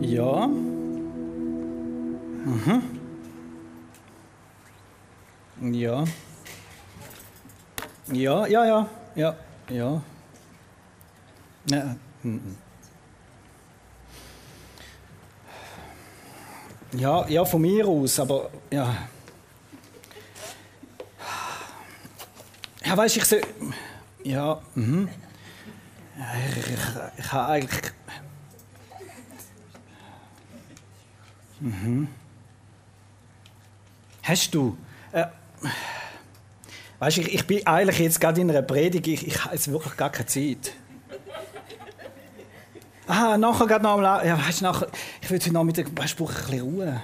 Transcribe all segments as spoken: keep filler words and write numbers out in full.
Ja. Mhm. Ja. Ja, ja, ja, ja, ja. Ja. Mhm. Ja, ja, von mir aus, aber ja. Ja, weißt du, ich soll. Ja, mhm. Ich, ich, ich habe eigentlich. Mhm. Hast du. Äh, weißt du, ich, ich bin eigentlich jetzt gerade in einer Predigt, ich, ich habe jetzt wirklich gar keine Zeit. Ah, nachher gerade noch mal. Ja, weißt du, nachher. Ich will heute noch mit dem Spruch ein bisschen Ruhe.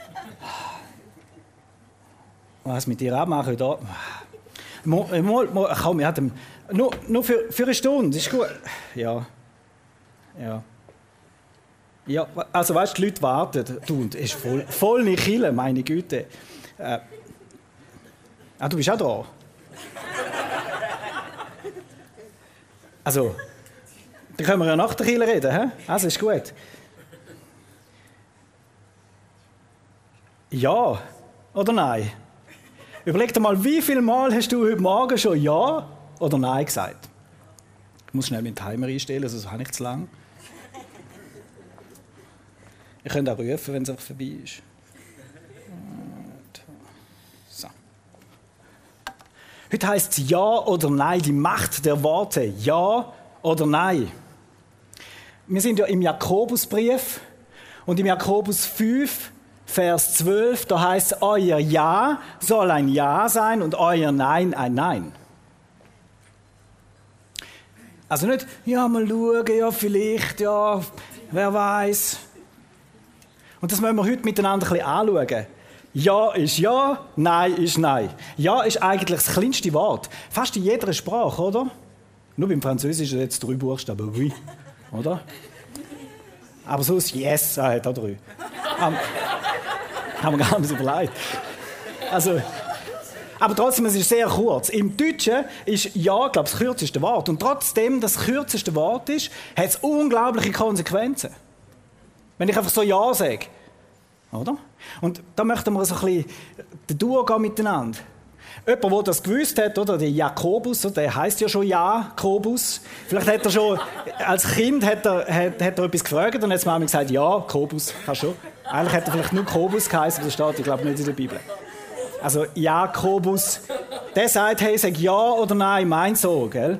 Was mit dir abmachen da? Mal, mal, mal, komm, wir hatten nur, nur für, für eine Stunde, ist gut. Ja. Ja. Ja, also weißt du, die Leute warten. Du, das ist voll, voll nicht Kille, meine Güte. Äh. Ah, du bist auch da. Also, dann können wir ja nach der Kille reden, hä? Also, ist gut. Ja oder nein? Überleg dir mal, wie viele Mal hast du heute Morgen schon Ja oder Nein gesagt? Ich muss schnell meinen Timer einstellen, sonst habe ich zu lang. Ich könnte auch rufen, wenn es einfach vorbei ist. So. Heute heisst es Ja oder Nein, die Macht der Worte. Ja oder Nein. Wir sind ja im Jakobusbrief und im Jakobus fünf, Vers zwölf, da heißt es, euer Ja soll ein Ja sein und euer Nein ein Nein. Also nicht, ja, mal schauen, ja, vielleicht, ja, wer weiß. Und das müssen wir heute miteinander ein bisschen anschauen. Ja ist Ja, Nein ist Nein. Ja ist eigentlich das kleinste Wort. Fast in jeder Sprache, oder? Nur beim Französischen jetzt drei Buchstaben, oui, oder? Aber so ist Yes, er hat auch drei. Um, haben wir gar nicht überlegt. Also, aber trotzdem, es ist sehr kurz. Im Deutschen ist Ja, glaube ich, das kürzeste Wort. Und trotzdem das kürzeste Wort ist, hat es unglaubliche Konsequenzen. Wenn ich einfach so Ja sage. Oder? Und da möchten wir so ein bisschen durchgehen miteinander. Jemand, der das gewusst hat, oder? Der Jakobus, der heisst ja schon Jakobus. Vielleicht hat er schon, als Kind hat er, hat, hat er etwas gefragt und jetzt haben wir gesagt, ja, Kobus, kannst schon. Eigentlich hätte er vielleicht nur Kobus geheißen, aber das steht, ich glaube, nicht in der Bibel. Also Jakobus, der sagt, hey, sag ja oder nein, mein so, gell?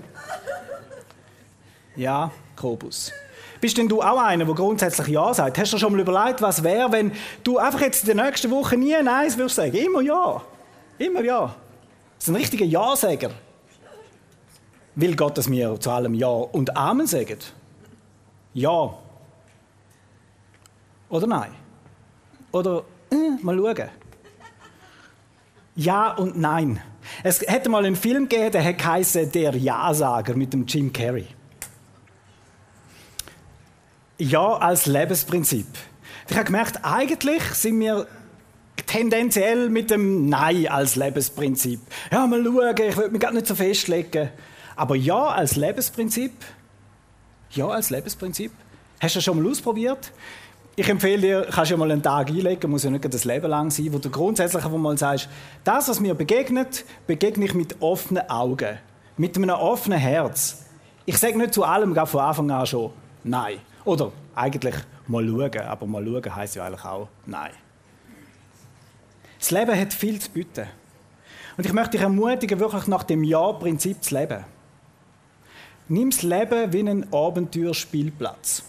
Ja, Kobus. Bist denn du auch einer, der grundsätzlich Ja sagt? Hast du dir schon mal überlegt, was wäre, wenn du einfach jetzt in der nächsten Woche nie Nein würdest sagen? Immer Ja. Immer Ja. Das ist ein richtiger Ja-Säger. Will Gott, dass wir zu allem Ja und Amen sagen? Ja. Oder nein? Oder, äh, mal schauen. Ja und Nein. Es hätte mal einen Film gegeben, der heisst «Der Ja-Sager» mit dem Jim Carrey. Ja als Lebensprinzip. Ich habe gemerkt, eigentlich sind wir tendenziell mit dem Nein als Lebensprinzip. Ja, mal schauen, ich will mich gar nicht so festlegen. Aber Ja als Lebensprinzip? Ja als Lebensprinzip? Hast du das schon mal ausprobiert? Ich empfehle dir, kannst du ja mal einen Tag einlegen, muss ja nicht das Leben lang sein, wo du grundsätzlich einfach mal sagst, das, was mir begegnet, begegne ich mit offenen Augen, mit einem offenen Herz. Ich sage nicht zu allem gar von Anfang an schon Nein. Oder eigentlich mal schauen, aber mal schauen heisst ja eigentlich auch Nein. Das Leben hat viel zu bieten. Und ich möchte dich ermutigen, wirklich nach dem Ja-Prinzip zu leben. Nimm das Leben wie einen Abenteuerspielplatz.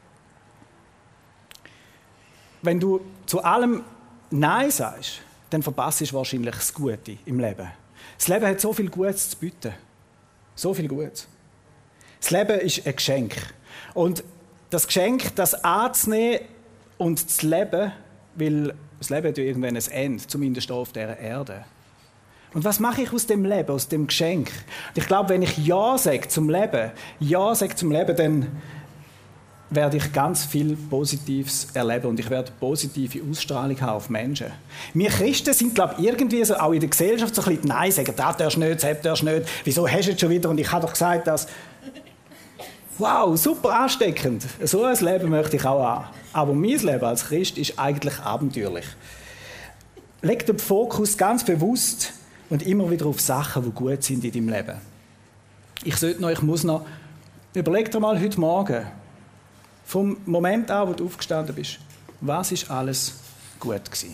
Wenn du zu allem Nein sagst, dann verpasst du wahrscheinlich das Gute im Leben. Das Leben hat so viel Gutes zu bieten. So viel Gutes. Das Leben ist ein Geschenk. Und das Geschenk, das anzunehmen und zu leben, weil das Leben hat ja irgendwann ein Ende, zumindest auf dieser Erde. Und was mache ich aus dem Leben, aus dem Geschenk? Und ich glaube, wenn ich Ja sage zum Leben, Ja sage zum Leben, dann werde ich ganz viel Positives erleben und ich werde positive Ausstrahlung haben auf Menschen. Wir Christen sind, glaube ich, irgendwie so, auch in der Gesellschaft so ein bisschen Nein sagen, das darfst du nicht, das darfst du nicht, wieso hast du jetzt schon wieder und ich habe doch gesagt, dass... Wow, super ansteckend. So ein Leben möchte ich auch haben. Aber mein Leben als Christ ist eigentlich abenteuerlich. Leg den Fokus ganz bewusst und immer wieder auf Sachen, die gut sind in deinem Leben. Ich sollte noch, ich muss noch, überleg dir mal heute Morgen, vom Moment an, wo du aufgestanden bist, was ist alles gut gewesen?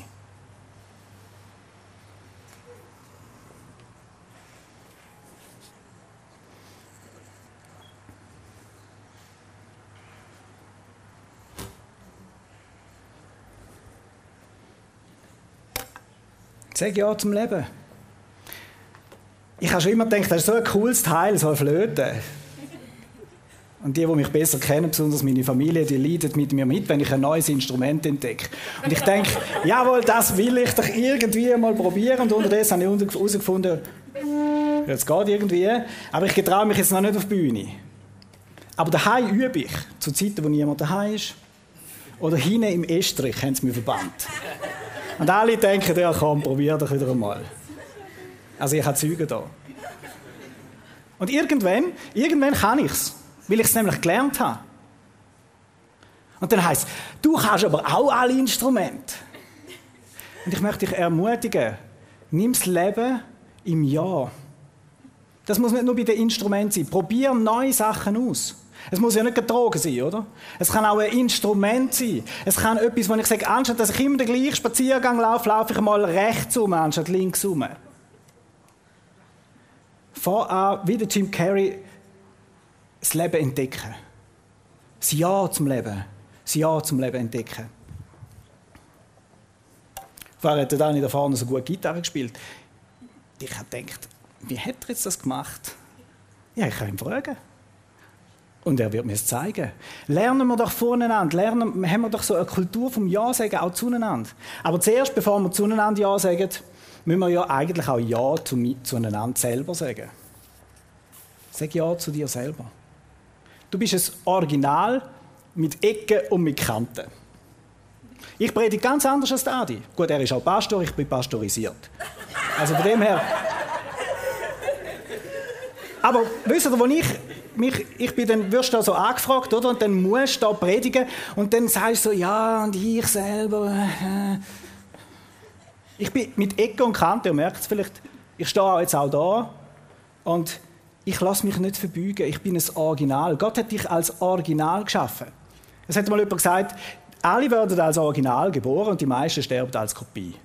Sag ja zum Leben. Ich habe schon immer gedacht, das ist so ein cooles Teil, so eine Flöte. Und die, die mich besser kennen, besonders meine Familie, die leiden mit mir mit, wenn ich ein neues Instrument entdecke. Und ich denke, jawohl, das will ich doch irgendwie mal probieren. Und unterdessen habe ich herausgefunden, jetzt geht irgendwie, aber ich getraue mich jetzt noch nicht auf die Bühne. Aber daheim übe ich, zu Zeiten, wo niemand daheim ist. Oder hinten im Estrich haben sie mich verbannt. Und alle denken, ja komm, probier doch wieder einmal. Also ich habe Zeugen da. Und irgendwann, irgendwann kann ich es, weil ich es nämlich gelernt habe. Und dann heisst es, du kannst aber auch alle Instrumente. Und ich möchte dich ermutigen, nimm das Leben im Ja. Das muss nicht nur bei den Instrumenten sein. Probier neue Sachen aus. Es muss ja nicht Drogen sein, oder? Es kann auch ein Instrument sein. Es kann etwas, wo ich sage, anstatt dass ich immer den gleichen Spaziergang laufe, laufe ich mal rechts um, anstatt links um. Fang an, wie der Jim Carrey, das Leben entdecken. Das Ja zum Leben. Das Ja zum Leben entdecken. Vorher hat der Dani da vorne so gut Gitarre gespielt. Ich habe gedacht, wie hat er jetzt das gemacht? Ja, ich kann ihn fragen. Und er wird mir es zeigen. Lernen wir doch voneinander. Lernen, haben wir doch so eine Kultur vom Ja sagen, auch zueinander. Aber zuerst, bevor wir zueinander Ja sagen, müssen wir ja eigentlich auch Ja zu, zueinander selber sagen. Sag Ja zu dir selber. Du bist ein Original mit Ecken und mit Kanten. Ich predige ganz anders als der Adi. Gut, er ist auch Pastor, ich bin pastorisiert. Also von dem her... Aber wisst ihr, wo ich... Mich, ich bin dann, wirst du da so angefragt, oder? Und dann musst du da predigen und dann sagst du so, ja, und ich selber... Äh. Ich bin mit Ecke und Kante, ihr merkt es vielleicht, ich stehe jetzt auch da und ich lasse mich nicht verbeugen, ich bin ein Original. Gott hat dich als Original geschaffen. Es hat mal jemand gesagt, alle werden als Original geboren und die meisten sterben als Kopie.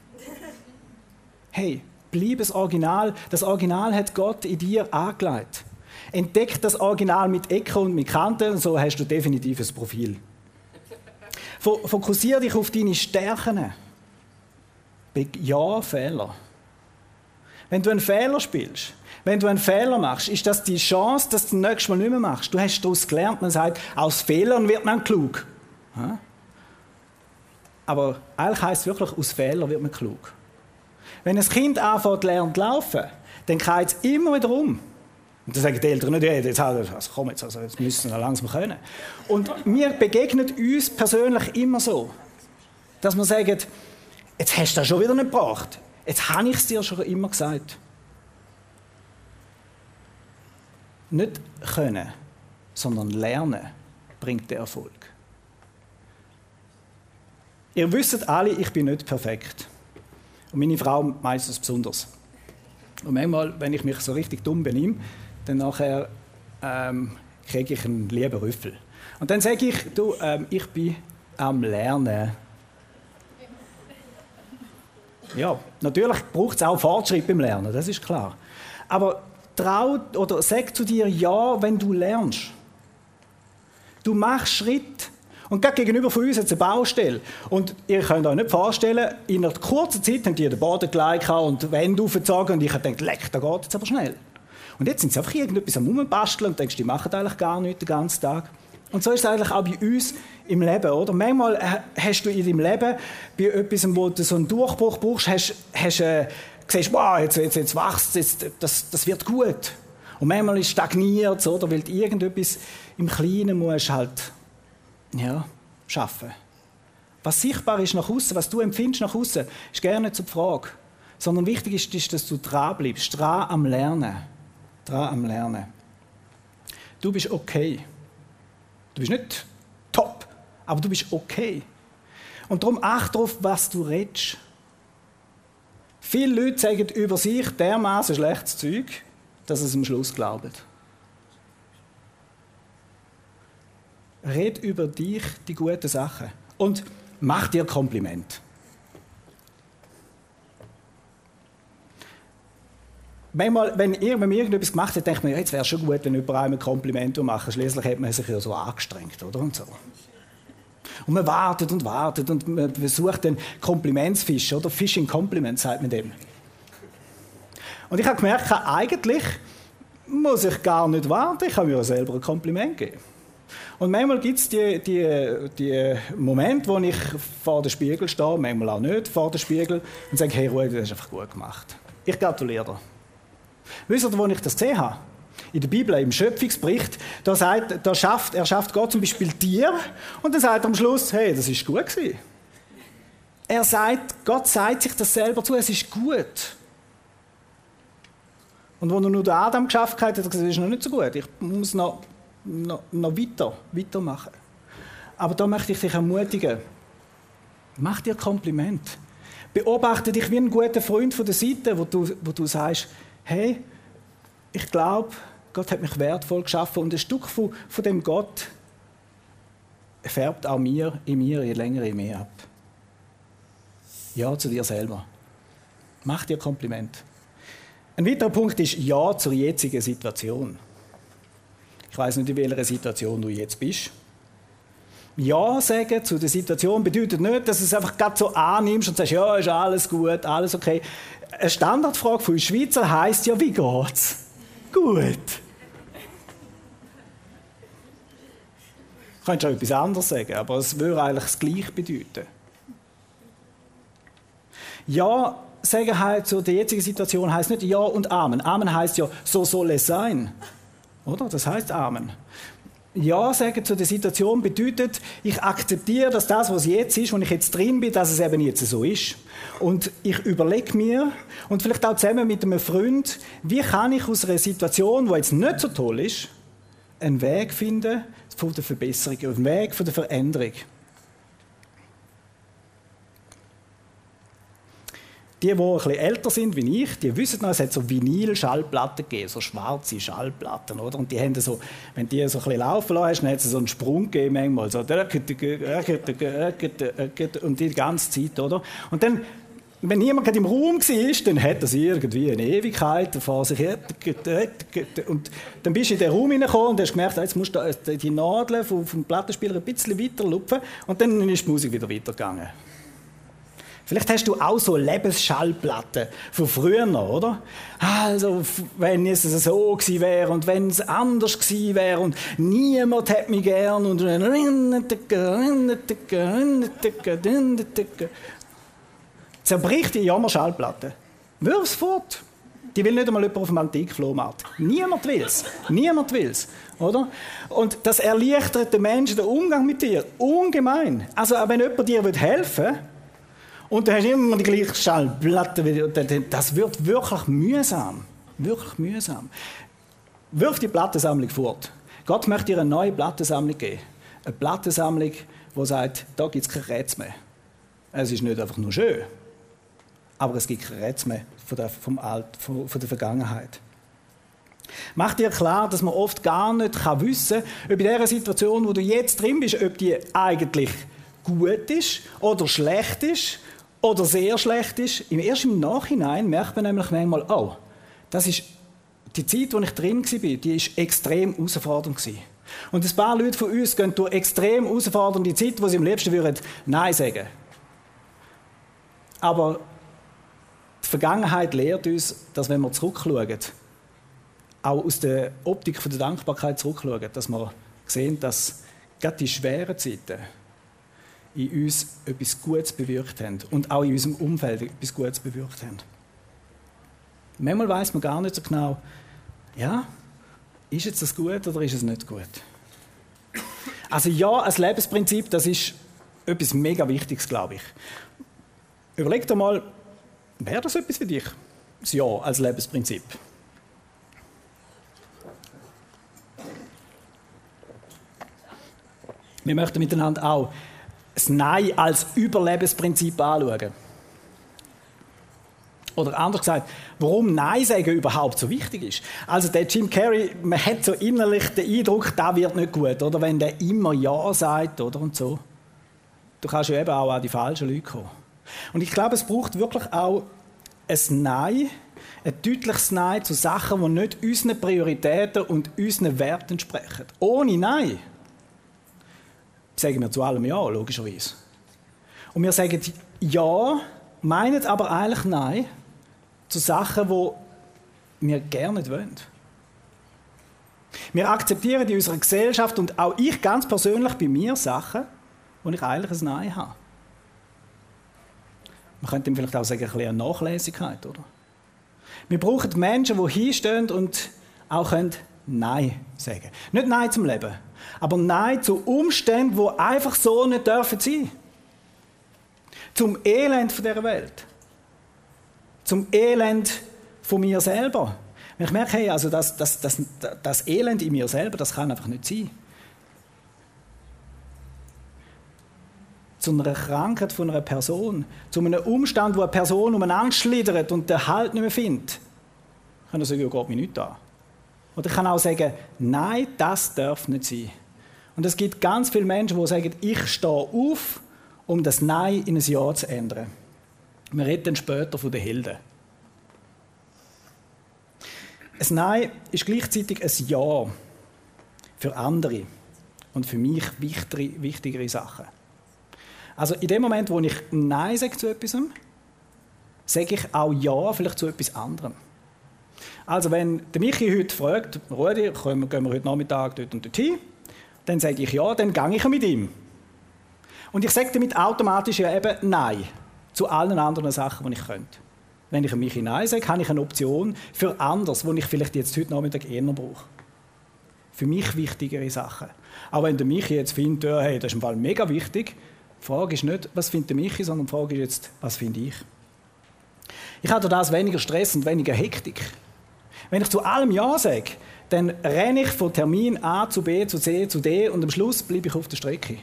Hey, bleib ein Original. Das Original hat Gott in dir angelegt. Entdeck das Original mit Ecken und mit Kanten und so hast du definitiv ein Profil. Fokussiere dich auf deine Stärken. Ja, Fehler. Wenn du einen Fehler spielst, wenn du einen Fehler machst, ist das die Chance, dass du das nächste Mal nicht mehr machst. Du hast daraus gelernt, man sagt, aus Fehlern wird man klug. Aber eigentlich heisst es wirklich, aus Fehlern wird man klug. Wenn ein Kind anfängt lernt laufen, dann geht es immer wieder um. Und dann sagen die Eltern nicht, ja, jetzt, also komm jetzt, also jetzt müssen wir langsam können. Und wir begegnen uns persönlich immer so, dass wir sagen, jetzt hast du das schon wieder nicht gebracht. Jetzt habe ich es dir schon immer gesagt. Nicht können, sondern lernen bringt den Erfolg. Ihr wisst alle, ich bin nicht perfekt. Und meine Frau meistens besonders. Und manchmal, wenn ich mich so richtig dumm benehme, dann nachher ähm, kriege ich einen lieben Rüffel. Und dann sage ich, du, ähm, ich bin am Lernen. Ja, natürlich braucht es auch Fortschritt beim Lernen, das ist klar. Aber trau oder sag zu dir Ja, wenn du lernst. Du machst Schritt. Und gerade gegenüber von uns hat es eine Baustelle. Und ihr könnt euch nicht vorstellen, in einer kurzen Zeit haben die den Boden gelegt und die Wände aufgezogen und ich habe gedacht, leck, da geht jetzt aber schnell. Und jetzt sind sie einfach irgendetwas am Rumbasteln und denkst, die machen eigentlich gar nichts den ganzen Tag. Und so ist es eigentlich auch bei uns im Leben, oder? Manchmal hast du in deinem Leben bei etwas, wo du so einen Durchbruch brauchst, hast, hast, äh, siehst, wow, jetzt, jetzt, jetzt wächst es, jetzt, das, das wird gut. Und manchmal ist es stagniert, oder? Weil du irgendetwas im Kleinen musst halt, ja, schaffen. Was sichtbar ist nach außen, was du empfindest nach außen, ist gerne nicht so die Frage. Sondern wichtig ist, ist, dass du dran bleibst, dran am Lernen. Dran am Lernen. Du bist okay. Du bist nicht top, Aber du bist okay. Und darum achte darauf, was du redest. Viele Leute sagen über sich dermaßen schlechtes Zeug, dass sie es am Schluss glauben. Red über dich die guten Sachen. Und mach dir Kompliment. Manchmal, wenn irgendjemand irgendetwas gemacht hat, denkt man, ja, jetzt wäre es schon gut, wenn jemand einem ein Kompliment macht. Schließlich hat man sich ja so angestrengt, oder? Und, so. Und man wartet und wartet und man versucht den Komplimentsfisch, oder? Fishing Compliments sagt man dem. Und ich habe gemerkt, eigentlich muss ich gar nicht warten, ich kann mir selber ein Kompliment geben. Und manchmal gibt es die, die, die Momente, wo ich vor dem Spiegel stehe, manchmal auch nicht vor dem Spiegel, und sage, hey Ruhe, das hast du einfach gut gemacht. Ich gratuliere dir. Wisst ihr, wo ich das gesehen habe? In der Bibel, im Schöpfungsbericht, da sagt, da schafft, er schafft Gott zum Beispiel Tier und dann sagt er am Schluss, hey, das ist gut gewesen. Er sagt, Gott sagt sich das selber zu, es ist gut. Und als er nur den Adam geschafft hat, hat er gesagt, das ist noch nicht so gut, ich muss noch, noch, noch weiter, weitermachen. Aber da möchte ich dich ermutigen, mach dir ein Kompliment. Beobachte dich wie ein guter Freund von der Seite, wo du, wo du sagst, hey, ich glaube, Gott hat mich wertvoll geschaffen und ein Stück von, von dem Gott färbt auch mir, in mir je länger je mehr ab. Ja zu dir selber. Mach dir ein Kompliment. Ein weiterer Punkt ist Ja zur jetzigen Situation. Ich weiß nicht, in welcher Situation du jetzt bist. Ja sagen zu der Situation bedeutet nicht, dass du es einfach gerade so annimmst und sagst, ja, ist alles gut, alles okay. Eine Standardfrage von uns Schweizer heisst ja, wie geht's? Gut. Du könntest auch etwas anderes sagen, aber es würde eigentlich das Gleiche bedeuten. Ja sagen halt zu der jetzigen Situation heisst nicht Ja und Amen. Amen heisst ja, so soll es sein. Oder? Das heisst Amen. Ja sagen zu der Situation bedeutet, ich akzeptiere, dass das, was jetzt ist, wo ich jetzt drin bin, dass es eben jetzt so ist. Und ich überlege mir, und vielleicht auch zusammen mit einem Freund, wie kann ich aus einer Situation, die jetzt nicht so toll ist, einen Weg finden von der Verbesserung, einen Weg von der Veränderung. Die, die ein bisschen älter sind wie ich, die wissen noch, es hat so Vinyl-Schallplatten gegeben, so schwarze Schallplatten, oder? Und die haben so, wenn die so ein bisschen laufen lassen hast, dann hat es so einen Sprung gegeben manchmal, so, und die ganze Zeit, oder? Und dann, wenn niemand im Raum war, dann hat das irgendwie eine Ewigkeit vor sich. Und dann bist du in den Raum hineingekommen und hast gemerkt, jetzt musst du die Nadeln vom Plattenspieler ein bisschen weiter lupfen und dann ist die Musik wieder weitergegangen. Vielleicht hast du auch so Lebensschallplatten von früher, oder? Also, wenn es so gewesen wäre und wenn es anders gewesen wäre und niemand hat mich gern und zerbricht die Jammerschallplatte. Wirf's fort. Die will nicht einmal jemand auf dem Antikflohmarkt. Niemand will's. Niemand will's. Oder? Und das erleichtert den Menschen den Umgang mit dir ungemein. Also, auch wenn jemand dir helfen will, und dann hast du immer die gleiche Schallplatte. Das wird wirklich mühsam. Wirklich mühsam. Wirf die Plattensammlung fort. Gott möchte dir eine neue Plattensammlung geben. Eine Plattensammlung, die sagt, da gibt es kein Rätsel mehr. Es ist nicht einfach nur schön, aber es gibt kein Rätsel mehr von der, vom Alt, von, von der Vergangenheit. Mach dir klar, dass man oft gar nicht wissen kann, ob in dieser Situation, wo du jetzt drin bist, ob die eigentlich gut ist oder schlecht ist oder sehr schlecht ist. Erst im Nachhinein merkt man nämlich manchmal, oh, das ist die Zeit, in der ich drin war, die war extrem herausfordernd. Und ein paar Leute von uns gehen durch extrem herausfordernde Zeit, wo sie am liebsten würden Nein sagen. Aber die Vergangenheit lehrt uns, dass wenn wir zurückschauen, auch aus der Optik der Dankbarkeit zurückschauen, dass wir sehen, dass gerade die schweren Zeiten in uns etwas Gutes bewirkt haben und auch in unserem Umfeld etwas Gutes bewirkt haben. Manchmal weiss man gar nicht so genau, ja, ist jetzt das gut oder ist es nicht gut? Also ja, ein Lebensprinzip, das ist etwas mega Wichtiges, glaube ich. Überleg dir mal, wäre das etwas für dich? Das Ja als Lebensprinzip. Wir möchten miteinander auch das Nein als Überlebensprinzip anschauen. Oder anders gesagt, warum Nein sagen überhaupt so wichtig ist. Also der Jim Carrey, man hat so innerlich den Eindruck, das wird nicht gut, oder? Wenn der immer Ja sagt, oder? Und so. Du kannst ja eben auch an die falschen Leute kommen. Und ich glaube, es braucht wirklich auch ein Nein, ein deutliches Nein zu Sachen, die nicht unseren Prioritäten und unseren Werten entsprechen. Ohne Nein sagen wir zu allem Ja, logischerweise. Und wir sagen Ja, meinen aber eigentlich Nein zu Sachen, die wir gerne nicht wollen. Wir akzeptieren in unserer Gesellschaft und auch ich ganz persönlich bei mir Sachen, wo ich eigentlich ein Nein habe. Man könnte ihm vielleicht auch sagen, ein bisschen eine Nachlässigkeit, oder? Wir brauchen Menschen, die hinstehen und auch Nein sagen können. Nicht Nein zum Leben, aber Nein zu Umständen, die einfach so nicht dürfen sein. Zum Elend von dieser Welt. Zum Elend von mir selber. Wenn ich merke, hey, also das, das, das, das Elend in mir selber, das kann einfach nicht sein. Zu einer Krankheit von einer Person, zu einem Umstand, wo eine Person umeinander schlittert und den Halt nicht mehr findet. Ich kann sagen, ja, geht mir nicht an. Oder ich kann auch sagen, nein, das darf nicht sein. Und es gibt ganz viele Menschen, die sagen, ich stehe auf, um das Nein in ein Ja zu ändern. Wir reden dann später von den Helden. Ein Nein ist gleichzeitig ein Ja für andere und für mich wichtigere, wichtigere Sachen. Also in dem Moment, wo ich Nein sage zu etwas, sage ich auch Ja vielleicht zu etwas anderem. Also wenn der Michi heute fragt, Rudi, gehen wir heute Nachmittag dort und dort hin, dann sage ich Ja, dann gehe ich mit ihm. Und ich sage damit automatisch ja eben Nein zu allen anderen Sachen, die ich könnte. Wenn ich Michi Nein sage, habe ich eine Option für anderes, die ich vielleicht jetzt heute Nachmittag eher brauche. Für mich wichtigere Sachen. Auch wenn der Michi jetzt findet, ja, hey, das ist im Fall mega wichtig, die Frage ist nicht, was findet der Michi, sondern die Frage ist jetzt, was finde ich. Ich habe durch das weniger Stress und weniger Hektik. Wenn ich zu allem Ja sage, dann renne ich von Termin A zu B, zu C, zu D und am Schluss bleibe ich auf der Strecke.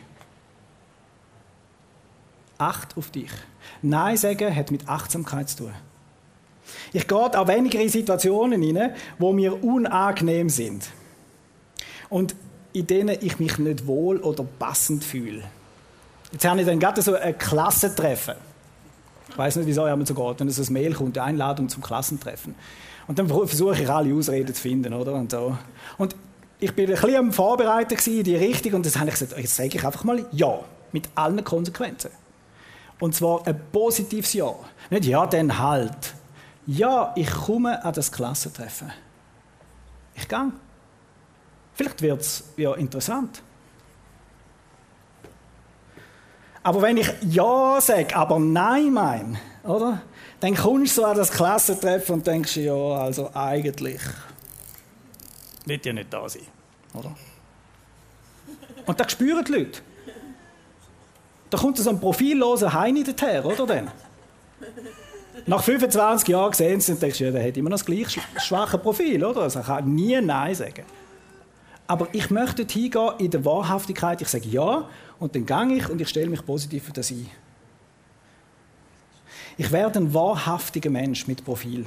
Acht auf dich. Nein sagen hat mit Achtsamkeit zu tun. Ich gehe auch weniger in Situationen hinein, wo mir unangenehm sind. Und in denen ich mich nicht wohl oder passend fühle. Jetzt habe ich dann gerade so ein Klassentreffen. Ich weiss nicht, wie es euch so geht, wenn so ein Mail kommt, eine Einladung zum Klassentreffen. Und dann versuche ich alle Ausreden zu finden, oder? Und, so. Und ich bin ein bisschen am Vorbereiten in die Richtung und dann habe ich gesagt, jetzt sage ich einfach mal Ja, mit allen Konsequenzen. Und zwar ein positives Ja. Nicht Ja, dann halt. Ja, ich komme an das Klassentreffen. Ich gehe. Vielleicht wird es ja interessant. Aber wenn ich Ja sage, aber Nein meine, oder? Dann kommst du so an das Klassentreffen und denkst, ja, also eigentlich wird ja nicht da sein, oder? Und das spüren die Leute. Da kommt so ein profilloser Heini daher, oder denn? Nach fünfundzwanzig Jahren sehen sie und denkst, ja, der hat immer noch das gleich schwache Profil, oder? Also er kann nie Nein sagen. Aber ich möchte hingehen in der Wahrhaftigkeit. Ich sage Ja und dann gehe ich und ich stelle mich positiv für das ein. Ich werde ein wahrhaftiger Mensch mit Profil.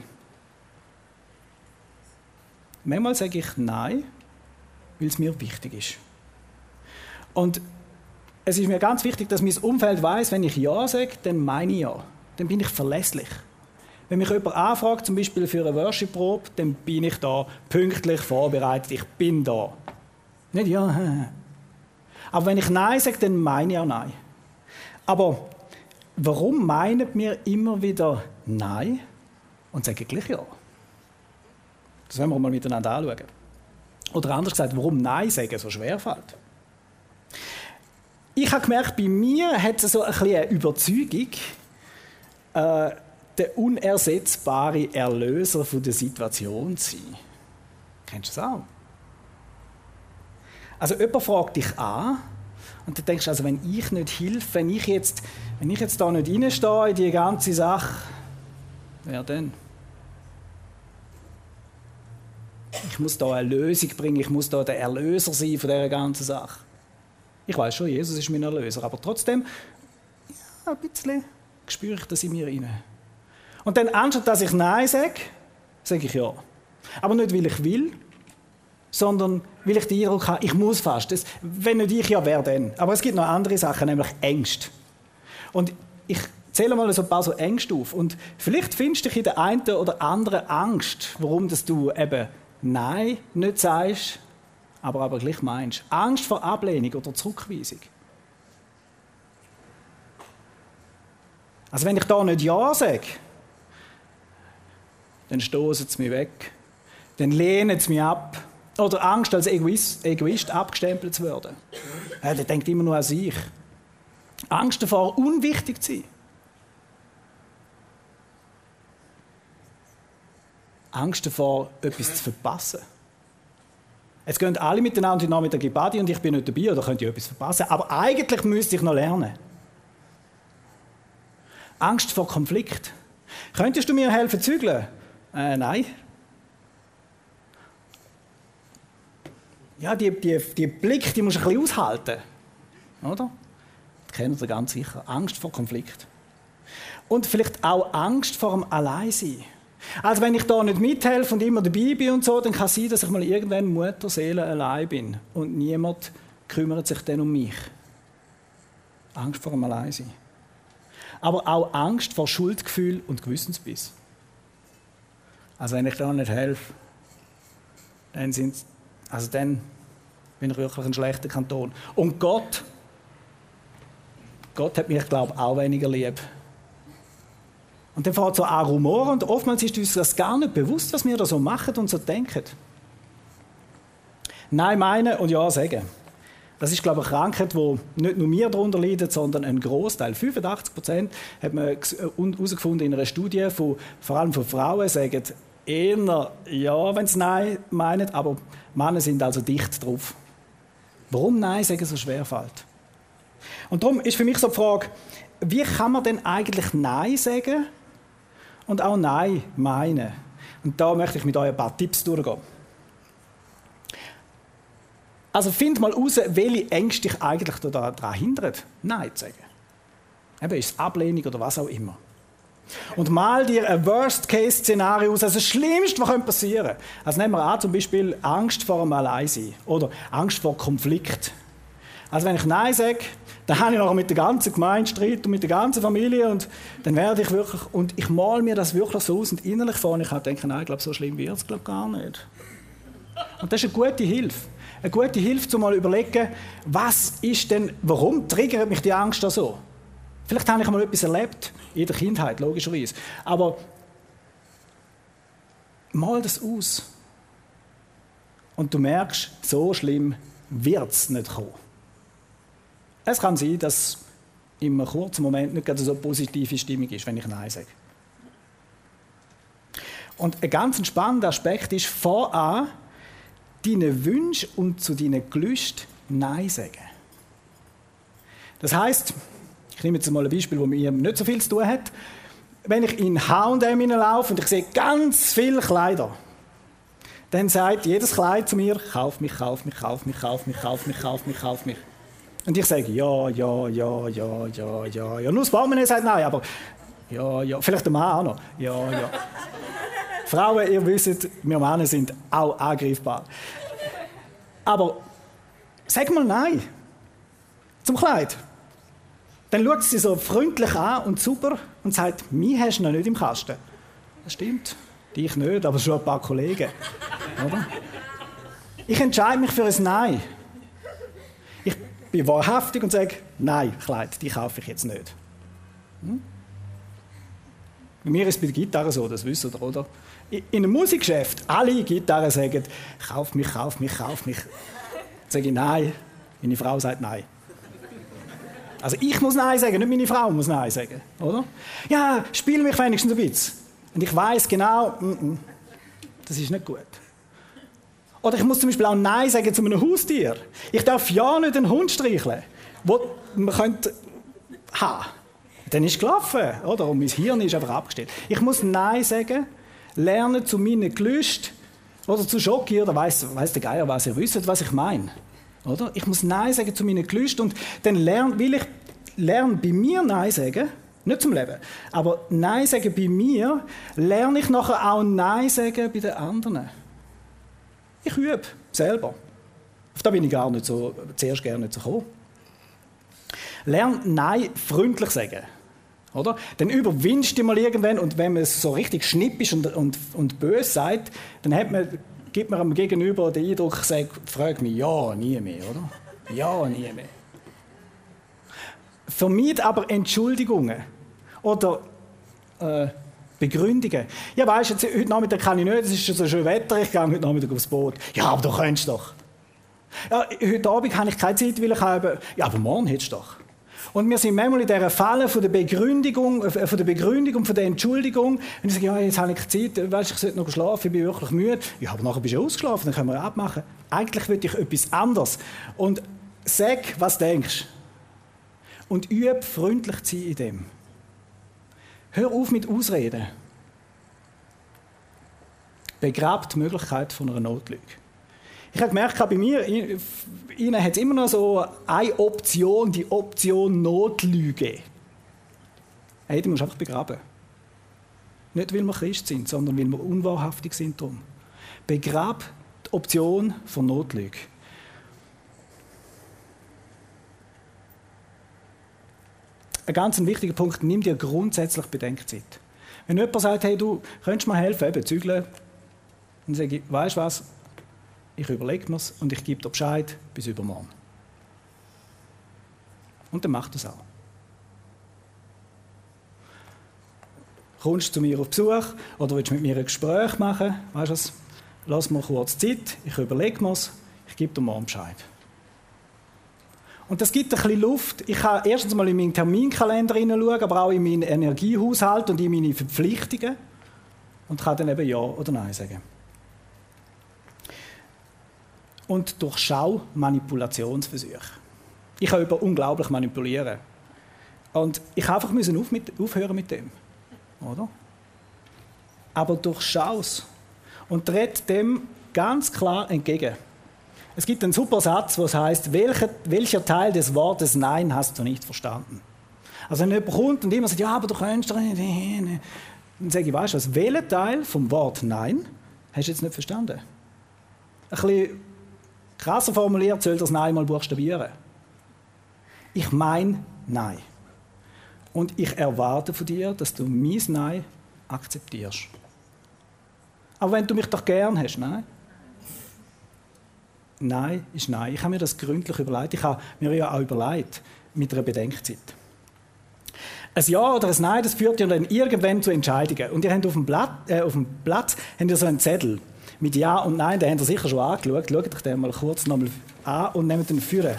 Manchmal sage ich Nein, weil es mir wichtig ist. Und es ist mir ganz wichtig, dass mein Umfeld weiss, wenn ich Ja sage, dann meine ich Ja. Dann bin ich verlässlich. Wenn mich jemand anfragt, zum Beispiel für eine Worship-Probe, dann bin ich da pünktlich vorbereitet. Ich bin da. Nicht Ja. Aber wenn ich Nein sage, dann meine ich auch Nein. Aber warum meinen wir immer wieder Nein und sagen gleich Ja? Das wollen wir mal miteinander anschauen. Oder anders gesagt, warum Nein sagen so schwer fällt. Ich habe gemerkt, bei mir hat es so ein bisschen eine Überzeugung, äh, der unersetzbare Erlöser von der Situation zu sein. Kennst du das auch? Also jemand fragt dich an und du denkst, also wenn ich nicht helfe, wenn ich jetzt, wenn ich jetzt da nicht reinstehe in die ganze Sache, wer denn? Ich muss da eine Lösung bringen, ich muss da der Erlöser sein von dieser ganzen Sache. Ich weiß schon, Jesus ist mein Erlöser, aber trotzdem, ja, ein bisschen spüre ich das in mir rein. Und dann, anstatt dass ich Nein sage, sage ich Ja. Aber nicht, weil ich will, sondern weil ich den Eindruck habe, ich muss fast. Das, wenn nicht ich, ja, wer denn? Aber es gibt noch andere Sachen, nämlich Ängste. Und ich zähle mal so ein paar so Ängste auf. Und vielleicht findest du dich in der einen oder anderen Angst, warum dass du eben Nein nicht sagst, aber aber gleich meinst. Angst vor Ablehnung oder Zurückweisung. Also wenn ich da nicht Ja sage, dann stoßen sie mich weg, dann lehnen sie mich ab. Oder Angst, als Egoist, Egoist abgestempelt zu werden. Ja, der denkt immer nur an sich. Angst davor, unwichtig zu sein. Angst davor, etwas zu verpassen. Jetzt gehen alle miteinander heute Nachmittag in die Badi und ich bin nicht dabei, oder könnte ich etwas verpassen. Aber eigentlich müsste ich noch lernen. Angst vor Konflikt. Könntest du mir helfen zu zügeln? Äh, nein. Ja, die, die, die Blick, die musst du ein bisschen aushalten. Oder? Das kennt ihr ganz sicher. Angst vor Konflikt. Und vielleicht auch Angst vor dem Alleinsein. Also wenn ich da nicht mithelfe und immer dabei bin und so, dann kann es sein, dass ich mal irgendwann Mutterseele allein bin. Und niemand kümmert sich dann um mich. Angst vor dem Alleinsein. Aber auch Angst vor Schuldgefühl und Gewissensbiss. Also wenn ich da nicht helfe, dann, sind, also dann bin ich wirklich ein schlechter Kanton. Und Gott, Gott hat mich, glaube ich, auch weniger lieb. Und dann fährt so an Rumor und oftmals ist uns das gar nicht bewusst, was wir da so machen und so denken. Nein meinen und Ja sagen. Das ist, glaube ich, eine Krankheit, die nicht nur wir darunter leiden, sondern ein Großteil. fünfundachtzig Prozent hat man herausgefunden in einer Studie, von, vor allem von Frauen, sagen eher Ja, wenn sie Nein meinen, aber Männer sind also dicht drauf. Warum Nein sagen so schwer fällt? Und darum ist für mich so die Frage, wie kann man denn eigentlich Nein sagen und auch Nein meinen? Und da möchte ich mit euch ein paar Tipps durchgehen. Also find mal heraus, welche Ängste dich eigentlich daran hindern, Nein zu sagen. Eben ist es Ablehnung oder was auch immer. Und mal dir ein Worst-Case-Szenario aus, also das Schlimmste, was passieren könnte. Also nehmen wir an, zum Beispiel Angst vor dem Alleinsein oder Angst vor Konflikt. Also wenn ich Nein sage, dann habe ich nachher mit der ganzen Gemeinde Streit und mit der ganzen Familie und dann werde ich wirklich, und ich mal mir das wirklich so aus und innerlich vorne, ich denke, nein, ich glaube, so schlimm wird es gar nicht. Und das ist eine gute Hilfe. Eine gute Hilfe, um mal zu überlegen, was ist denn, warum triggert mich die Angst da so? Vielleicht habe ich mal etwas erlebt, in der Kindheit, logischerweise. Aber mal das aus. Und du merkst, so schlimm wird es nicht kommen. Es kann sein, dass in einem kurzen Moment nicht gerade so eine positive Stimmung ist, wenn ich Nein sage. Und ein ganz spannender Aspekt ist, fang an, deinen Wünschen und zu deinen Gelüsten Nein sagen. Das heisst, ich nehme jetzt mal ein Beispiel, das mit mir nicht so viel zu tun hat. Wenn ich in H und M hineinlaufe und ich sehe ganz viele Kleider, dann sagt jedes Kleid zu mir, kauf mich, kauf mich, kauf mich, kauf mich, kauf mich, kauf mich, kauf mich. Und ich sage, ja, ja, ja, ja, ja, ja, ja. Nur das Barmann sagt nein, aber ja, ja. Vielleicht der Mann auch noch. Ja, ja. Frauen, ihr wisst, wir Männer sind auch angreifbar. Aber sag mal nein zum Kleid. Dann schaut sie so freundlich an und super und sagt, mich hast du noch nicht im Kasten. Das stimmt, dich nicht, aber schon ein paar Kollegen. Oder? Ich entscheide mich für ein Nein. Ich bin wahrhaftig und sage, nein, Kleid, die kaufe ich jetzt nicht. Hm? Bei mir ist es bei der Gitarre so, das wisst ihr, oder? In einem Musikgeschäft, alle Gitarren sagen, kauf mich, kauf mich, kauf mich. Dann sage ich nein, meine Frau sagt nein. Also ich muss Nein sagen, nicht meine Frau muss Nein sagen, oder? Ja, spiel mich wenigstens ein bisschen. Und ich weiss genau, mm -mm, das ist nicht gut. Oder ich muss zum Beispiel auch Nein sagen zu einem Haustier. Ich darf ja nicht einen Hund streicheln, den man könnte haben. Dann ist es gelaufen, oder? Und mein Hirn ist einfach abgestellt. Ich muss Nein sagen, lernen zu meinen Gelüsten oder zu schockieren, oder weiss, weiss der Geier was, ihr wisst, was ich meine. Oder? Ich muss Nein sagen zu meinen Gelüsten und dann lerne, will ich lerne bei mir Nein sagen, nicht zum Leben, aber Nein sagen bei mir, lerne ich nachher auch Nein sagen bei den anderen. Ich übe selber. Auf das bin ich gar nicht so, zuerst gerne nicht so gekommen. Lerne Nein freundlich sagen. Oder? Dann überwindest du mal irgendwann und wenn man es so richtig schnippisch und, und, und böse sagt, dann hat man, gibt man am Gegenüber den Eindruck, sagt, frag mich ja, nie mehr, oder? Ja, nie mehr. Vermeid aber Entschuldigungen oder äh, Begründungen. Ja, weißt du, heute Nachmittag kann ich nicht, es ist schon so schön Wetter, ich gehe heute Nachmittag aufs Boot. Ja, aber du könntest doch. Ja, heute Abend habe ich keine Zeit, weil ich habe... Ja, aber morgen hättest du doch. Und wir sind manchmal in dieser Falle von der Begründung, äh, von der Begründung und von der Entschuldigung. Wenn ich sage, ja, jetzt habe ich Zeit, weißt, ich sollte noch schlafen, ich bin wirklich müde. Ja, aber nachher bist du ausgeschlafen, dann können wir abmachen. Eigentlich will ich etwas anderes. Und sag, was du denkst. Und übe freundlich zu sein in dem. Hör auf mit Ausreden. Begrab die Möglichkeit von einer Notlüge. Ich habe gemerkt, bei mir, ihnen hat es immer noch so eine Option, die Option Notlüge. Hey, die musst du einfach begraben. Nicht, weil wir Christ sind, sondern weil wir unwahrhaftig sind drum. Begrab die Option von Notlüge. Ein ganz wichtiger Punkt, nimm dir grundsätzlich Bedenkzeit. Wenn jemand sagt, hey, du könntest mir helfen, eben zügeln, dann sage ich, weißt du was, ich überlege mir's und ich gebe dir Bescheid bis übermorgen. Und dann macht er es auch. Kommst du zu mir auf Besuch oder willst du mit mir ein Gespräch machen, weißt du was, lass mir kurz Zeit, ich überlege mir's, ich gebe dir morgen Bescheid. Und das gibt ein bisschen Luft. Ich kann erstens mal in meinen Terminkalender hineinschauen, aber auch in meinen Energiehaushalt und in meine Verpflichtungen. Und kann dann eben Ja oder Nein sagen. Und durchschau Manipulationsversuche. Ich kann über unglaublich manipulieren. Und ich einfach müssen auf mit, aufhören mit dem. Oder? Aber durchschau es. Und tritt dem ganz klar entgegen. Es gibt einen super Satz, wo es heißt, welcher, welcher Teil des Wortes Nein hast du nicht verstanden? Also wenn jemand kommt und immer sagt, ja, aber du könntest doch nicht. Dann sage ich, weißt du was, welchen Teil vom Wort Nein hast du jetzt nicht verstanden? Ein bisschen krasser formuliert, soll das Nein mal buchstabieren. Ich meine Nein. Und ich erwarte von dir, dass du mein Nein akzeptierst. Aber wenn du mich doch gern hast, nein? Nein ist Nein. Ich habe mir das gründlich überlegt. Ich habe mir ja auch überlegt, mit einer Bedenkzeit. Ein Ja oder ein Nein, das führt ja dann irgendwann zu Entscheidungen. Und ihr habt auf dem Blatt, äh, auf dem Platz habt ihr so einen Zettel mit Ja und Nein, den habt ihr sicher schon angeschaut. Schaut euch den mal kurz nochmal an und nehmt den Führer.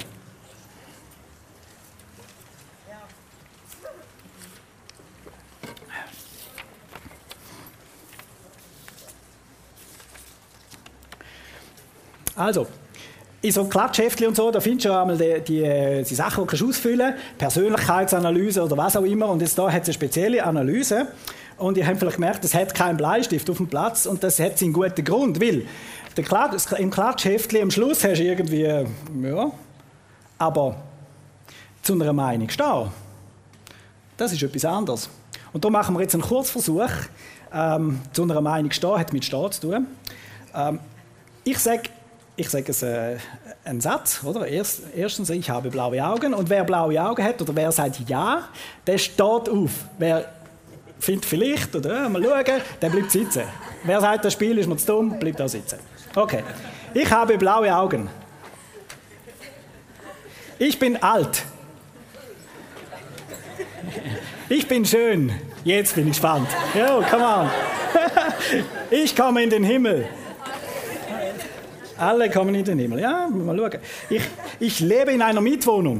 Also, in so Klatschheftchen und so, da findest du ja einmal die, die, die Sachen, die du ausfüllen kannst, Persönlichkeitsanalyse oder was auch immer. Und jetzt da hat es eine spezielle Analyse. Und ihr habt vielleicht gemerkt, es hat keinen Bleistift auf dem Platz und das hat seinen guten Grund, weil der Klatsch, im Klatschheftchen am Schluss hast du irgendwie, ja, aber zu einer Meinung stehen. Das ist etwas anderes. Und da machen wir jetzt einen Kurzversuch. Ähm, zu einer Meinung stehen hat mit Stehen zu tun. Ähm, ich sage, Ich sage es, äh, einen Satz, oder? Erst, erstens, ich habe blaue Augen. Und wer blaue Augen hat oder wer sagt Ja, der steht auf. Wer findet vielleicht, oder äh, mal schauen, der bleibt sitzen. Wer sagt, das Spiel ist mir zu dumm, bleibt auch sitzen. Okay. Ich habe blaue Augen. Ich bin alt. Ich bin schön. Jetzt bin ich gespannt. Jo, come on. Ich komme in den Himmel. Alle kommen in den Himmel. Ja, mal schauen. Ich, ich lebe in einer Mietwohnung.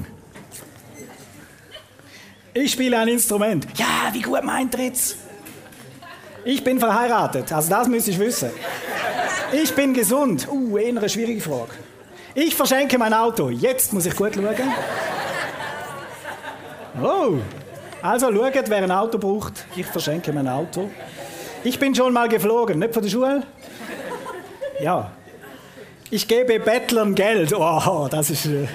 Ich spiele ein Instrument. Ja, wie gut meint ihr jetzt? Ich bin verheiratet. Also das müsste ich wissen. Ich bin gesund. Uh, eher eine schwierige Frage. Ich verschenke mein Auto. Jetzt muss ich gut schauen. Oh. Also schaut, wer ein Auto braucht. Ich verschenke mein Auto. Ich bin schon mal geflogen. Nicht von der Schule? Ja. Ich gebe Bettlern Geld. Oh, das ist... Äh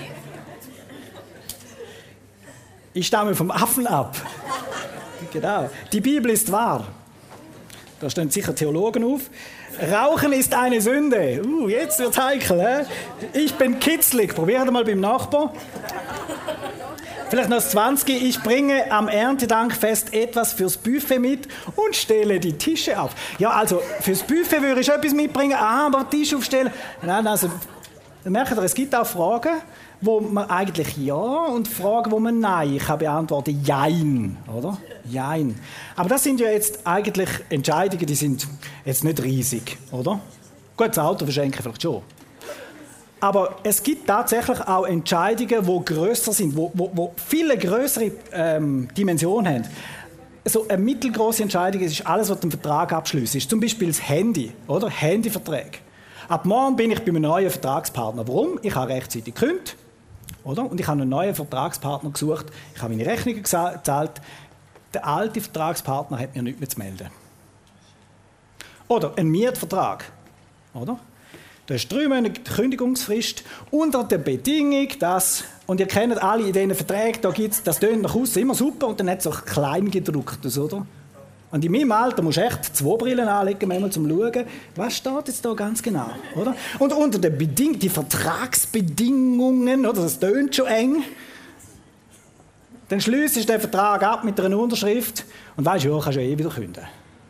ich stamme vom Affen ab. Genau. Die Bibel ist wahr. Da stehen sicher Theologen auf. Rauchen ist eine Sünde. Uh, jetzt wird's heikel. He? Ich bin kitzlig. Probiert mal beim Nachbar. Vielleicht noch das zwanzig. Ich bringe am Erntedankfest etwas fürs Buffet mit und stelle die Tische auf. Ja, also fürs Buffet würde ich etwas mitbringen, aber Tisch aufstellen. Nein, also, dann merkt ihr, es gibt auch Fragen, wo man eigentlich ja und Fragen, wo man nein kann beantworten. Jein, oder? Jein. Aber das sind ja jetzt eigentlich Entscheidungen, die sind jetzt nicht riesig, oder? Gut, das Auto verschenken vielleicht schon. Aber es gibt tatsächlich auch Entscheidungen, die grösser sind, wo, wo, wo viele größere ähm, Dimensionen haben. So eine mittelgroße Entscheidung ist alles, was den Vertrag abschließt. Ist zum Beispiel das Handy, oder? Handyverträge. Ab morgen bin ich bei einem neuen Vertragspartner. Warum? Ich habe rechtzeitig gekündigt, oder? Und ich habe einen neuen Vertragspartner gesucht. Ich habe meine Rechnungen gezahlt. Der alte Vertragspartner hat mir nichts mehr zu melden. Oder ein Mietvertrag, oder? Da ist drei Monate Kündigungsfrist unter der Bedingung, dass, und ihr kennt alle in diesen Verträgen, da gibt's, das tönt nach außen immer super und dann hat es auch Kleingedrucktes, oder? Und in meinem Alter musst du echt zwei Brillen anlegen, manchmal zum Schauen, was steht jetzt da ganz genau, oder? Und unter den Bedingungen, die Vertragsbedingungen, oder, das tönt schon eng, dann schliessest du den Vertrag ab mit einer Unterschrift und weisst, ja, kannst du ja eh wieder kündigen.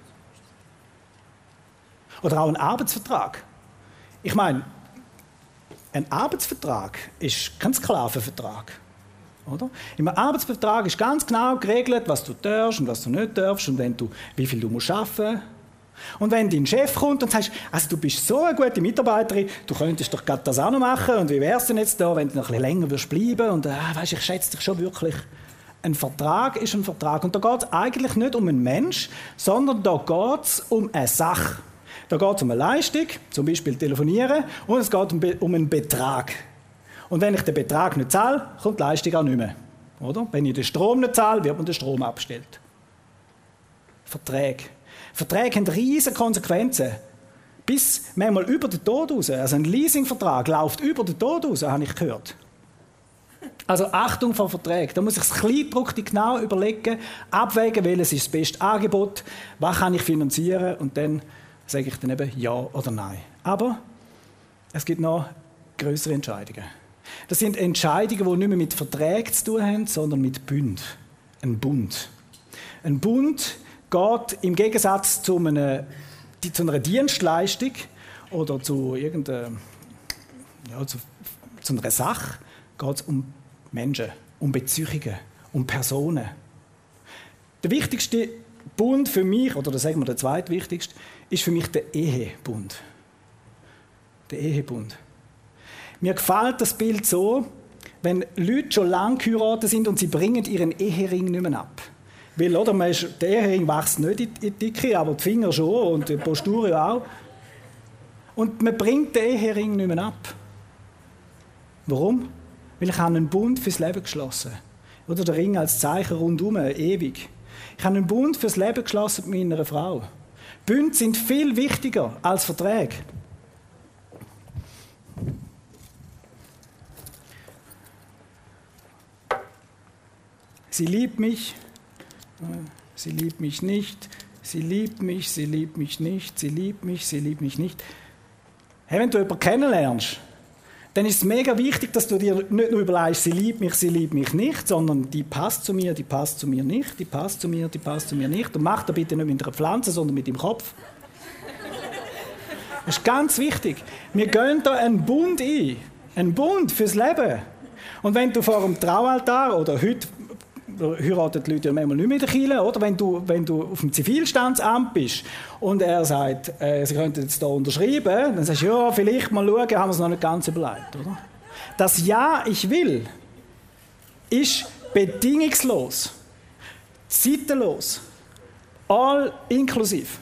Oder auch ein Arbeitsvertrag. Ich meine, ein Arbeitsvertrag ist kein Sklavenvertrag. Oder? Im Arbeitsvertrag ist ganz genau geregelt, was du darfst und was du nicht darfst und wenn du, wie viel du musst arbeiten. Und wenn dein Chef kommt und sagt, also du bist so eine gute Mitarbeiterin, du könntest doch gerade das auch noch machen und wie wär's denn jetzt da, wenn du noch ein bisschen länger wirst bleiben und äh, weißt, ich schätze dich schon wirklich. Ein Vertrag ist ein Vertrag und da geht es eigentlich nicht um einen Mensch, sondern da geht es um eine Sache. Da geht es um eine Leistung, zum Beispiel telefonieren, und es geht um, um einen Betrag. Und wenn ich den Betrag nicht zahle, kommt die Leistung auch nicht mehr. Oder? Wenn ich den Strom nicht zahle, wird man den Strom abgestellt. Verträge. Verträge haben riesige Konsequenzen. Bis manchmal über den Tod raus. Also ein Leasingvertrag läuft über den Tod raus, habe ich gehört. Also Achtung vor Verträgen. Da muss ich das Kleingedruckte genau überlegen, abwägen, welches ist das beste Angebot, was kann ich finanzieren und dann sage ich dann eben ja oder nein. Aber es gibt noch größere Entscheidungen. Das sind Entscheidungen, die nicht mehr mit Verträgen zu tun haben, sondern mit Bund. Ein Bund. Ein Bund geht im Gegensatz zu einer, zu einer Dienstleistung oder zu irgendeiner, ja, zu, zu einer Sache, geht es um Menschen, um Beziehungen, um Personen. Der wichtigste Bund für mich, oder sagen wir der zweitwichtigste, ist für mich der Ehebund. Der Ehebund. Mir gefällt das Bild so, wenn Leute schon lange geheiratet sind und sie bringen ihren Ehering nicht mehr ab. Weil, oder, man ist, der Ehering wächst nicht in die Dicke, aber die Finger schon und die Postur auch. Und man bringt den Ehering nicht mehr ab. Warum? Weil ich habe einen Bund fürs Leben geschlossen. Oder der Ring als Zeichen rundum, ewig. Ich habe einen Bund fürs Leben geschlossen mit meiner Frau. Bünde sind viel wichtiger als Verträge. Sie liebt mich, sie liebt mich nicht, sie liebt mich, sie liebt mich nicht, sie liebt mich, sie liebt mich nicht. Hey, wenn du jemanden kennenlernst, dann ist es mega wichtig, dass du dir nicht nur überlegst, sie liebt mich, sie liebt mich nicht, sondern die passt zu mir, die passt zu mir nicht, die passt zu mir, die passt zu mir nicht. Und mach das bitte nicht mit einer Pflanze, sondern mit dem Kopf. Das ist ganz wichtig. Wir gehen da einen Bund ein. Einen Bund fürs Leben. Und wenn du vor dem Traualtar, oder heute heiraten die Leute ja manchmal nicht mehr in der Kirche, oder? Wenn du, wenn du auf dem Zivilstandsamt bist und er sagt, äh, sie könnten jetzt hier unterschreiben, dann sagst du, ja, vielleicht mal schauen, haben wir es noch nicht ganz überlegt, oder? Das Ja, ich will, ist bedingungslos, zeitlos, all inklusiv.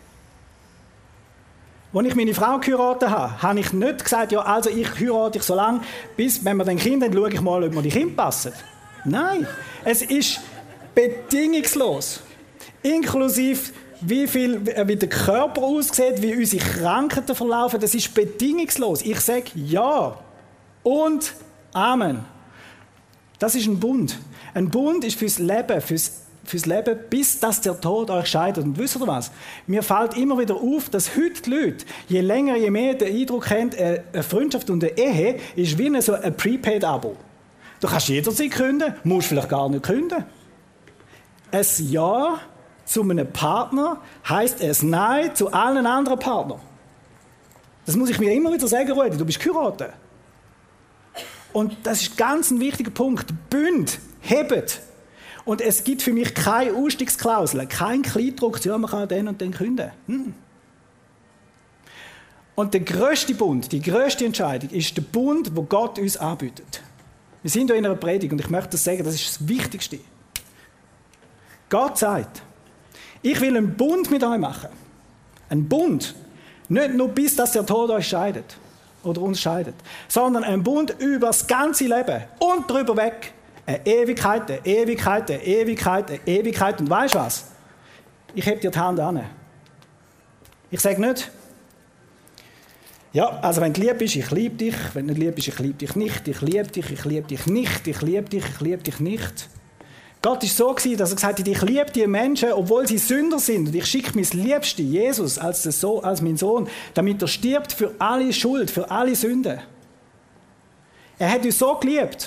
Als ich meine Frau geheiratet habe, habe ich nicht gesagt, ja, also ich heirate dich so lange, bis, wenn wir dann Kinder haben, schaue ich mal, ob mir die Kinder passen. Nein, es ist bedingungslos. Inklusive wie, viel, wie der Körper aussieht, wie unsere Krankheiten verlaufen, das ist bedingungslos. Ich sage ja und Amen. Das ist ein Bund. Ein Bund ist fürs Leben, fürs, fürs Leben, bis dass der Tod euch scheidet. Und wisst ihr was? Mir fällt immer wieder auf, dass heute die Leute, je länger, je mehr den Eindruck haben, eine Freundschaft und eine Ehe ist wie so ein Prepaid-Abo. Du kannst jederzeit kündigen, musst vielleicht gar nicht kündigen. Ein Ja zu einem Partner heisst ein Nein zu allen anderen Partnern. Das muss ich mir immer wieder sagen, Rudi, du bist geheiratet. Und das ist ganz ein wichtiger Punkt. Bund, hebt. Und es gibt für mich keine Ausstiegsklausel, keinen Kleindruck, ja, man kann den und den kündigen. Hm. Und der grösste Bund, die grösste Entscheidung ist der Bund, wo Gott uns anbietet. Wir sind hier in einer Predigt und ich möchte das sagen, das ist das Wichtigste. Gott sagt, ich will einen Bund mit euch machen. Ein Bund. Nicht nur bis, dass der Tod euch scheidet. Oder uns scheidet. Sondern ein Bund über das ganze Leben. Und darüber weg. Eine Ewigkeit, eine Ewigkeit, eine Ewigkeit, eine Ewigkeit. Und weißt du was? Ich heb dir die Hand an. Ich sage nicht, ja, also wenn du lieb bist, ich liebe dich. Wenn du nicht lieb bist, ich liebe dich nicht. Ich liebe dich, ich liebe dich nicht. Ich liebe dich, ich liebe dich nicht. Gott war so, dass er gesagt hat, ich liebe die Menschen, obwohl sie Sünder sind. Und ich schicke mein Liebste, Jesus, als, so- als mein Sohn, damit er stirbt für alle Schuld, für alle Sünden. Er hat uns so geliebt.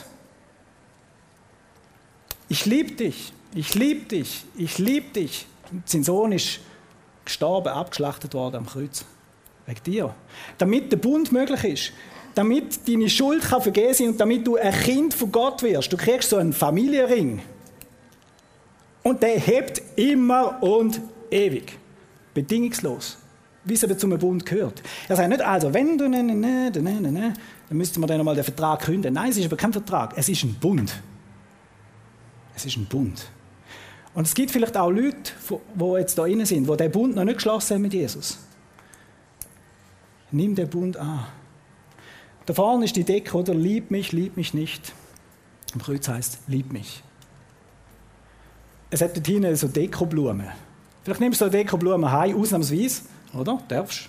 Ich liebe dich, ich liebe dich, ich liebe dich. Und sein Sohn ist gestorben, abgeschlachtet worden am Kreuz. Wegen dir. Damit der Bund möglich ist. Damit deine Schuld kann vergeben sein und damit du ein Kind von Gott wirst. Du kriegst so einen Familienring. Und der hebt immer und ewig. Bedingungslos. Wie es eben zum Bund gehört. Er sagt nicht, also, wenn du, ne, ne, ne, ne, ne, ne, dann müsste man dann einmal den Vertrag kündigen. Nein, es ist aber kein Vertrag. Es ist ein Bund. Es ist ein Bund. Und es gibt vielleicht auch Leute, die jetzt da drin sind, die den Bund noch nicht geschlossen haben mit Jesus. Nimm den Bund an. Da vorne ist die Decke, oder? Lieb mich, lieb mich nicht. Am Kreuz heisst, lieb mich. Es hat dort hinten so Dekoblumen. Vielleicht nimmst du so Dekoblumen heim, ausnahmsweise, oder? Darfst.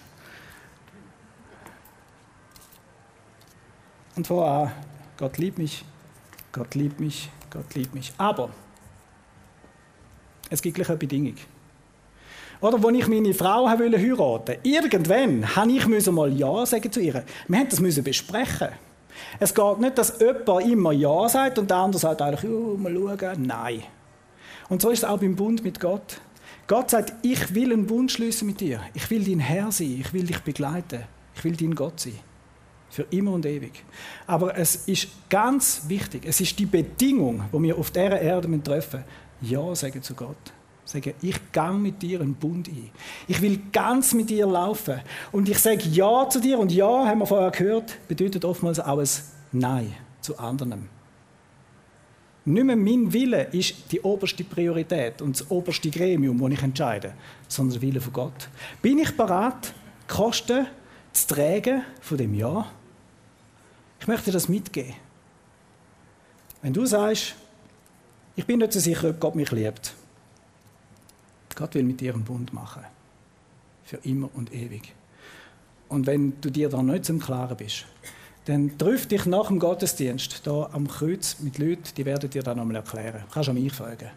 Und von an, Gott liebt mich, Gott liebt mich, Gott liebt mich. Aber es gibt gleich eine Bedingung. Oder, als ich meine Frau heiraten wollte, irgendwann musste ich mal Ja sagen zu ihr. Wir mussten das besprechen. Es geht nicht, dass jemand immer Ja sagt und der andere sagt eigentlich, oh, mal schauen. Nein. Und so ist es auch beim Bund mit Gott. Gott sagt, ich will einen Bund schließen mit dir. Ich will dein Herr sein. Ich will dich begleiten. Ich will dein Gott sein. Für immer und ewig. Aber es ist ganz wichtig, es ist die Bedingung, die wir auf dieser Erde treffen müssen. Ja sagen zu Gott. Sagen, ich gehe mit dir einen Bund ein. Ich will ganz mit dir laufen. Und ich sage Ja zu dir. Und Ja, haben wir vorher gehört, bedeutet oftmals auch ein Nein zu anderen. Nicht mehr mein Wille ist die oberste Priorität und das oberste Gremium, das ich entscheide, sondern der Wille von Gott. Bin ich bereit, die Kosten zu tragen von dem Ja? Ich möchte das mitgeben. Wenn du sagst, ich bin nicht so sicher, ob Gott mich liebt. Gott will mit dir einen Bund machen. Für immer und ewig. Und wenn du dir da nicht zum Klaren bist, dann triff dich nach dem Gottesdienst hier am Kreuz mit Leuten, die werden dir dann einmal erklären. Du kannst an mich fragen.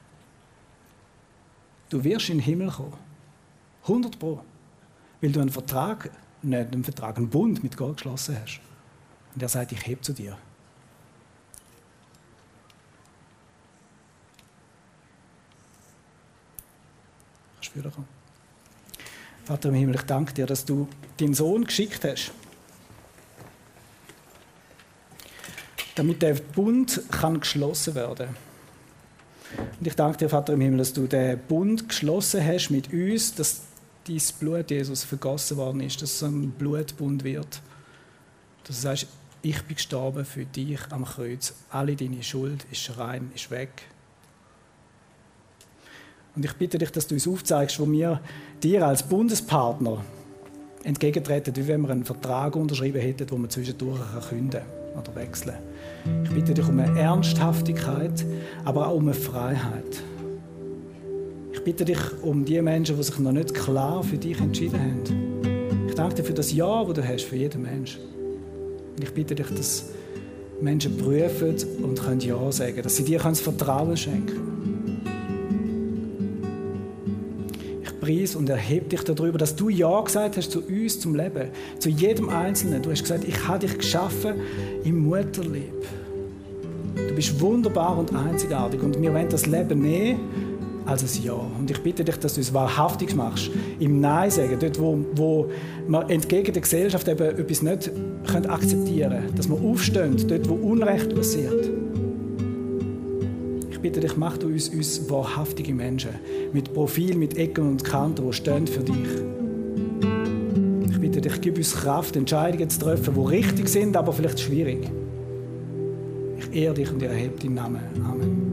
Du wirst in den Himmel kommen. hundert Pro. Weil du einen Vertrag, nicht einen Vertrag, einen Bund mit Gott geschlossen hast. Und er sagt, ich heb zu dir. Kannst du wiederkommen? Vater im Himmel, ich danke dir, dass du deinen Sohn geschickt hast, damit der Bund kann geschlossen werden kann. Und ich danke dir, Vater im Himmel, dass du den Bund geschlossen hast mit uns, dass dein Blut, Jesus, vergossen worden ist, dass es ein Blutbund wird. Dass du sagst, ich bin gestorben für dich am Kreuz. Alle deine Schuld ist rein, ist weg. Und ich bitte dich, dass du uns aufzeigst, wo wir dir als Bundespartner entgegentreten, wie wenn wir einen Vertrag unterschrieben hätten, wo wir zwischendurch kündigen oder wechseln. Ich bitte dich um eine Ernsthaftigkeit, aber auch um eine Freiheit. Ich Ich bitte dich um die Menschen, die sich noch nicht klar für dich entschieden haben. Ich danke dir für das Ja, das du hast für jeden Menschen. Und ich bitte dich, dass Menschen prüfen und können Ja sagen, dass sie dir das Vertrauen schenken können. Ich preise und erhebe dich darüber, dass du Ja gesagt hast zu uns, zum Leben, zu jedem Einzelnen. Du hast gesagt, ich habe dich geschaffen im Mutterleib. Du bist wunderbar und einzigartig und wir wollen das Leben nehmen als ein Ja. Und ich bitte dich, dass du es wahrhaftig machst. Im Nein sagen, dort, wo, wo wir entgegen der Gesellschaft eben etwas nicht akzeptieren können. Dass wir aufstehen, dort, wo Unrecht passiert. Ich bitte dich, mach du uns, uns wahrhaftige Menschen. Mit Profil, mit Ecken und Kanten, die stehen für dich. Ich bitte dich, gib uns Kraft, Entscheidungen zu treffen, die richtig sind, aber vielleicht schwierig. Ich ehre dich und erhebe deinen Namen. Amen.